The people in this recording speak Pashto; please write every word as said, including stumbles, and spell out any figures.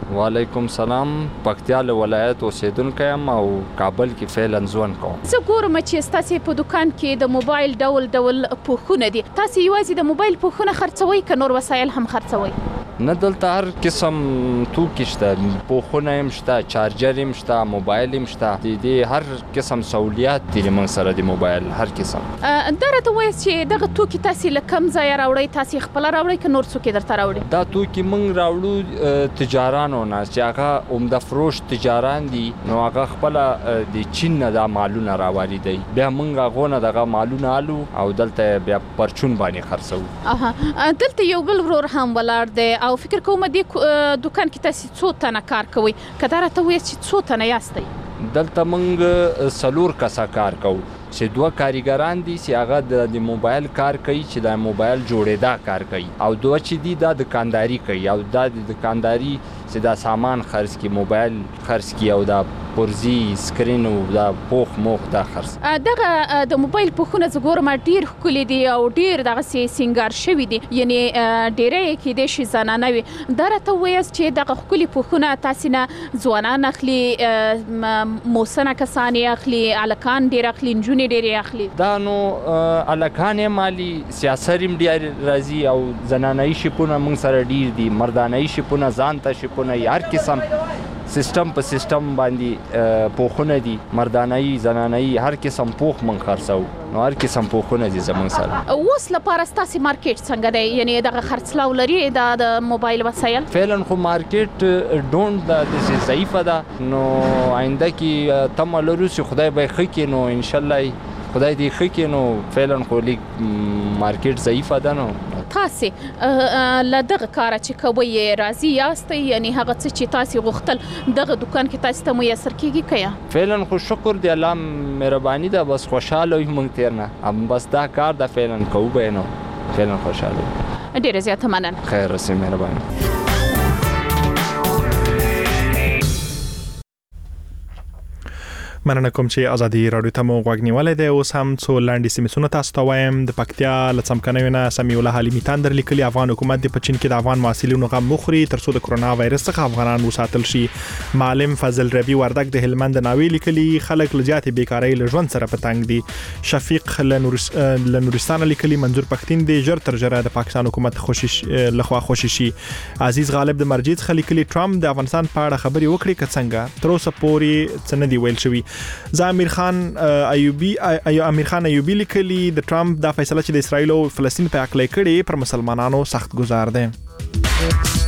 وعلیکم سلام. پکتیا له ولایت اوسیدونکی یم او کابل کې فعلا ژوند کوم. زه ګورم چې ستاسې په دکان کې د موبایل ډول ډول پوښونه دي. تاسې یوازې د موبایل پوښونه خرڅوئ که نور وسایل هم خرڅوئ؟ نه، دلته هر قسم توکي شته، پوښونه هم شته، چارجر هم شته، موبایل هم شته، د دې هر قسم سہولیات دي موږ سره د موبایل هر قسم. دا راته ووایاست چې دغه توکي تاسې له کوم ځایه راوړئ؟ تاسې خپله راوړئ که نور څوک یې درته راوړي؟ دا توکي موږ راوړو تجارانو نه چې هغه عمده فروش تجاران دي، نو هغه خپله د چین نه دا مالونه راواردوي، بیا موږ هغو نه دغه مالونه الو او دلته بیا پرچون باندې خرڅوو. اها، دلته یو بل ورور هم ولاړ دی او فکر کوم دې دکان کې تاسې څو تنه کار کوئ؟ که دا راته ووایاست چې څو تنه یاستئ؟ دلته موږ څلور کسه کار کوو چې دوه کاریګران دي چې هغه د موبایل کار کوي، چې د موبایل جوړېدا کار کوي، او دوه چې دي دا دکانداري کوي، او دا د دکانداري چې دا سامان خرڅ کړي، موبایل خرڅ کړي او دا پرزي سکرین او دا پوښ موښ دا خرڅ. دغه د موبایل پوښونه زه ګورم ډېر ښکلي دي او ډېر دغسې سینګار شوي دي، یعنې ډېری یې کیدای شي زنانه وي. دا راته ووایاست چې دغه ښکلي پوښونه تاسې نه ځوانان اخلي، موسنه کسان یې اخلي، هلکان ډېر اخلي، نجونې ډېرې اخلي؟ دا نو هلکان یې مالي، سیاسر هم ډېر راځي او زنانهیي شپونه موږ سره ډېر دي، مردانهیي شپونه، ځان ته شپونه، هر قسم سیستم په سیستم باندې پوښونه دي، مردانهیي، زنانهیي، هر قسم پوښ موږ خرڅوو، نو هر قسم پوښونه دي زموږ سره. اوس لپاره ستاسې مارکیټ څنګه دی؟ یعنې دغه خرڅلاو لري دا د موبایل وسایل؟ فعلا خو مارکیټ ډونډ ده، داسې ضعیفه ده، نو آینده کې تمه لرو چې خدای به یې ښه کړي، نو انشاءالله خدای دې ښه کړي، نو فعلا خو لیک مارکیټ ضعیفه ده. نو تاسې له دغه کاره چې کوئ راضي یاستئ؟ یعنې هغه څه چې تاسې غوښتل دغه دکان کې تاسې ته میسر کېږي که یا؟ فعلا خو شکر دی، الله مهرباني ده، بس خوشحاله وي موږ تېر نه، بس دا کار ده فعلا کوو به یې، نو فعلا خوشحاله وي. ډېره زیاته مننه. خیر رسي، مهرباني. مننه کوم چې ازادي راډیو ته مو غوږ نیولی دی. اوس هم څو لاندې سیمې تاسو ته وایم. د پکتیا له څمکنیو نه سمیع الله حلیمي تاندر لیکلي افغان حکومت د په چین کې د افغان محصلینو غم مخوري ترڅو د کرونا وایرس څخه افغانان وساتل شي. معلم فضل ربی وردک د هلمند ناوی لیکلي خلک له زیاتې بیکارۍ له ژوند سره په تنګ دي. شفیق له نورستان لیکلي منظور پښتين دی ژر تر ژره د پاکستان حکومت خوشش لخوا خوشي شي. عزیز غالب د مرجید خلیکلي ټرمپ د افغانستان په اړه خبري وکړي که څنګه تر اوسه پورې څه نه دی ویل شوی. زه امیر خان ایوبی ایو امیر خان ایوبی لیکلي د ټرمپ دا فیصله چې د اسرایل او فلسطین په حق لري کړي پر مسلمانانو سخت گزار ده.